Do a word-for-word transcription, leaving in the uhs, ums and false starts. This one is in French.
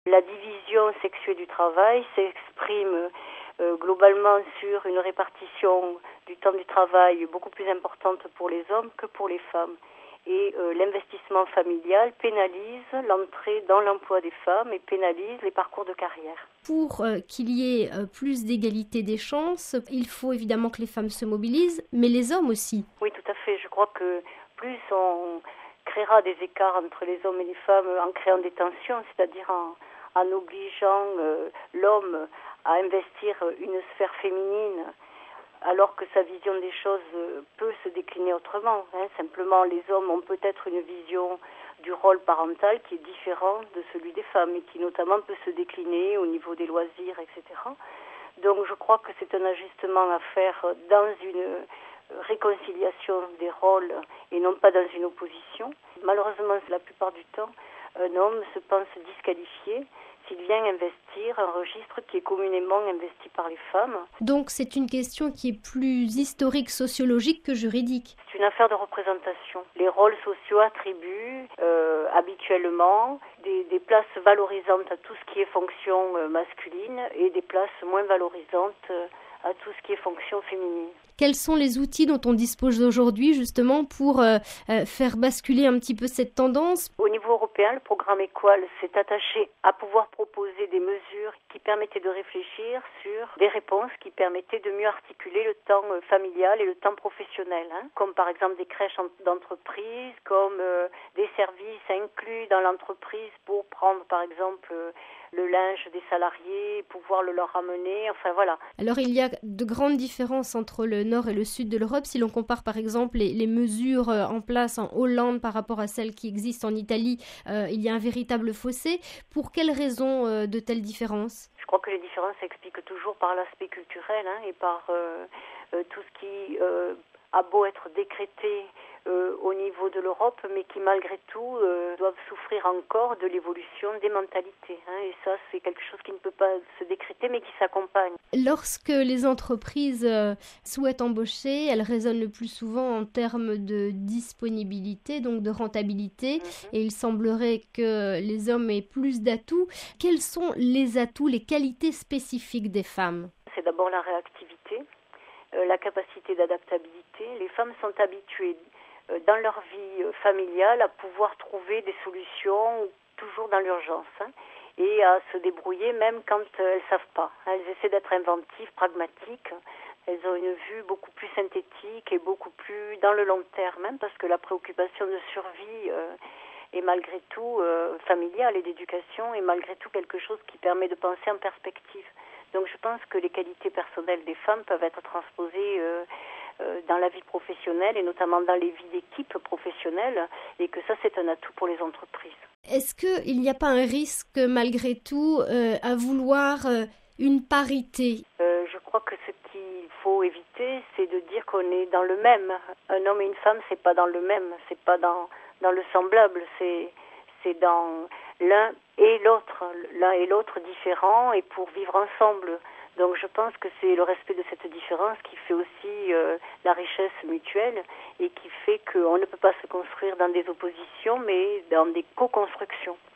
La division sexuée du travail s'exprime euh, globalement sur une répartition du temps du travail beaucoup plus importante pour les hommes que pour les femmes. Et euh, l'investissement familial pénalise l'entrée dans l'emploi des femmes et pénalise les parcours de carrière. Pour euh, qu'il y ait euh, plus d'égalité des chances, il faut évidemment que les femmes se mobilisent, mais les hommes aussi. Oui, tout à fait. Je crois que plus on créera des écarts entre les hommes et les femmes en créant des tensions, c'est-à-dire en, en obligeant euh, l'homme à investir une sphère féminine, alors que sa vision des choses peut se décliner autrement. Hein. Simplement, les hommes ont peut-être une vision du rôle parental qui est différent de celui des femmes et qui notamment peut se décliner au niveau des loisirs, et cetera. Donc je crois que c'est un ajustement à faire dans une réconciliation des rôles et non pas dans une opposition. Malheureusement, la plupart du temps, un homme se pense disqualifié s'il vient investir un registre qui est communément investi par les femmes. Donc c'est une question qui est plus historique, sociologique que juridique. C'est une affaire de représentation. Les rôles sociaux attribuent euh, habituellement des, des places valorisantes à tout ce qui est fonction euh, masculine et des places moins valorisantes euh, à tout ce qui est fonction féminine. Quels sont les outils dont on dispose aujourd'hui justement pour euh, euh, faire basculer un petit peu cette tendance ? Au niveau européen, le programme Equal s'est attaché à pouvoir proposer des mesures qui permettaient de réfléchir sur des réponses qui permettaient de mieux articuler le temps familial et le temps professionnel, hein, comme par exemple des crèches d'entreprise, comme euh, des services inclus dans l'entreprise pour prendre par exemple euh, le linge des salariés, pouvoir le leur ramener, enfin voilà. Alors il y a de grandes différences entre le nord et le sud de l'Europe. Si l'on compare par exemple les, les mesures en place en Hollande par rapport à celles qui existent en Italie, euh, il y a un véritable fossé. Pour quelles raisons euh, de telles différences ? Je crois que les différences s'expliquent toujours par l'aspect culturel hein, et par euh, euh, tout ce qui euh, a beau être décrété Euh, au niveau de l'Europe, mais qui malgré tout euh, doivent souffrir encore de l'évolution des mentalités. Hein, et ça, c'est quelque chose qui ne peut pas se décréter, mais qui s'accompagne. Lorsque les entreprises euh, souhaitent embaucher, elles raisonnent le plus souvent en termes de disponibilité, donc de rentabilité, mm-hmm. et il semblerait que les hommes aient plus d'atouts. Quels sont les atouts, les qualités spécifiques des femmes ? C'est d'abord la réactivité, euh, la capacité d'adaptabilité. Les femmes sont habituées dans leur vie familiale à pouvoir trouver des solutions toujours dans l'urgence hein, et à se débrouiller même quand elles ne savent pas. Elles essaient d'être inventives, pragmatiques. Elles ont une vue beaucoup plus synthétique et beaucoup plus dans le long terme, hein, parce que la préoccupation de survie euh, est malgré tout euh, familiale et d'éducation est malgré tout quelque chose qui permet de penser en perspective. Donc je pense que les qualités personnelles des femmes peuvent être transposées euh, dans la vie professionnelle et notamment dans les vies d'équipe professionnelles et que ça c'est un atout pour les entreprises. Est-ce qu'il n'y a pas un risque malgré tout euh, à vouloir euh, une parité ? euh, Je crois que ce qu'il faut éviter c'est de dire qu'on est dans le même. Un homme et une femme c'est pas dans le même, c'est pas dans, dans le semblable, c'est, c'est dans l'un et l'autre, l'un et l'autre différents et pour vivre ensemble. Donc je pense que c'est le respect de cette différence qui fait aussi euh, la richesse mutuelle et qui fait qu'on ne peut pas se construire dans des oppositions mais dans des co-constructions.